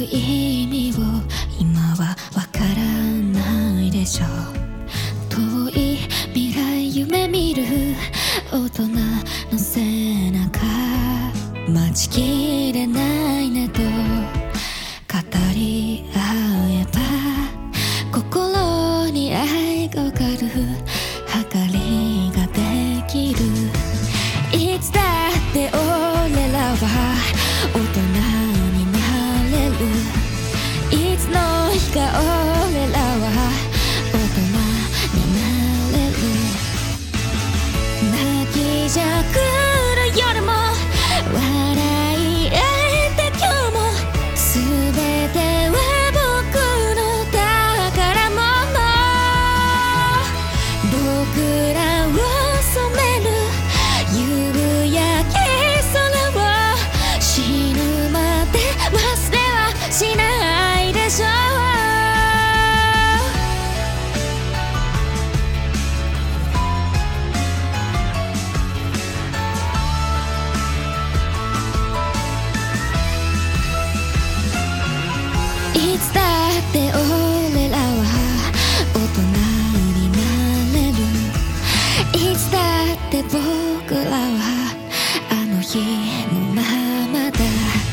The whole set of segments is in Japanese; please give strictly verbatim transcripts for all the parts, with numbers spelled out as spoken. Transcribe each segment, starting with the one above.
い意味を今はわからないでしょう。遠い未来夢見る大人の背中、待ちきれないねと語り合えば心に愛がわかる計りができる。いつだって俺らは大人になれる。いつの日か俺らは大人になれる。泣きじゃくる夜も笑い合えた今日も全ては僕の宝物。僕らを染める夕焼け空を死ぬまで忘れはしないでしょう。いつだって俺らは大人になれる。いつだって僕らはあの日のままだ。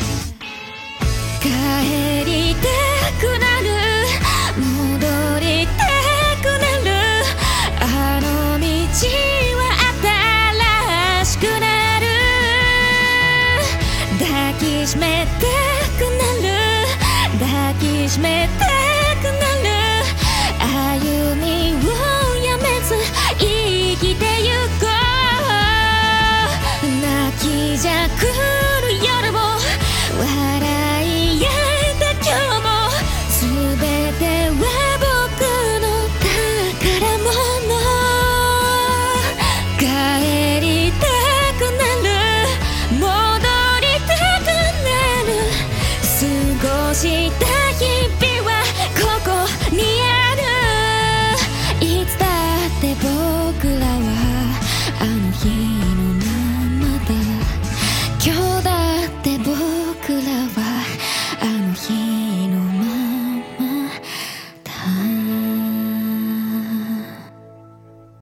帰りたくなる、戻りたくなる、あの道は新しくなる。抱きしめたくなる、抱きしめたくなる、歩みをやめず生きてゆこう。泣きじゃくる夜も笑い合えた今日も全ては僕の宝物。帰りたくなる、戻りたくなる、過ごした日